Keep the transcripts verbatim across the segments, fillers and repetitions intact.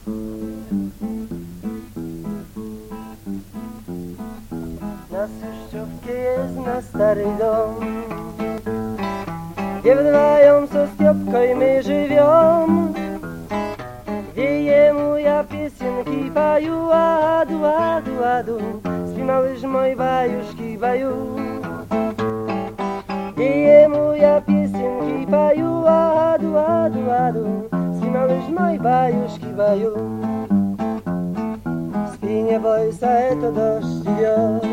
Na Suszczówkie jest na stary dom, gdzie wdwają co Stiopko i my żywią. Wieje moja piosenki paju, adu, adu, adu, śpi małyż moj bajuszki baju. Wieje moja piosenki paju, adu, adu, adu, śpi małyż moj bajuszki baju. Śpi nie boj se, to dość wiot,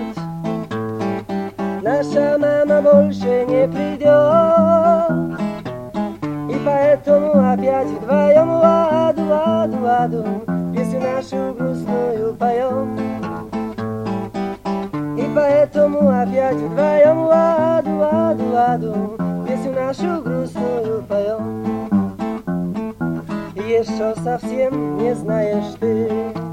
nasza mama больше не придет. И поэтому опять вдвоем ладу, ладу, ладу, песню нашу грустную поем. И поэтому опять вдвоем ладу, ладу, ладу, песню нашу грустную поем. И еще совсем не знаешь ты,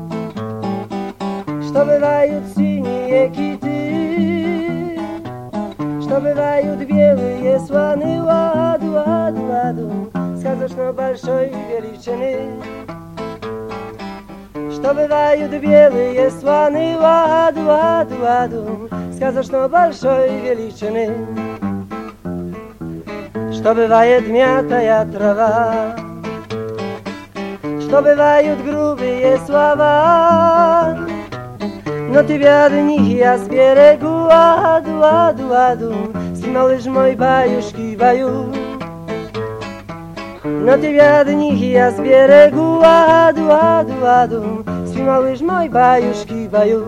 что бывают синие киты, что бывают белые слоны, ладу, ладу, ладу, сказочно большой величины. Что бывают белые слоны, ладу, ладу, ладу, сказочно большой величины. Что бывает мятая трава, что бывают грубые слова, но тебя от них я сберегу, ладу, ладу, ладу, спи, малыш мой, баюшки баю. Но тебя от них я сберегу, ладу, ладу, ладу, спи, малыш мой, баюшки баю.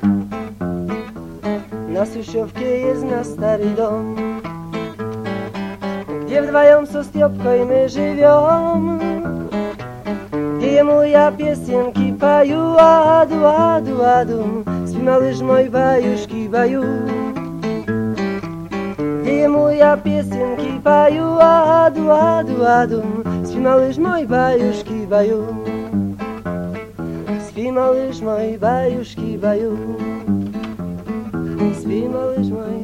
На Сущевке есть наш старый дом, где вдвоем со Степкой мы живем, где ему я песенки пою, ладу, ладу, ладу, спи, малыш мой, баюшки баю. Где ему я песенки пою, ладу, ладу, ладу, спи, малыш мой, баюшки баю. Спи, малыш мой, баюшки баю. Спи, малыш мой.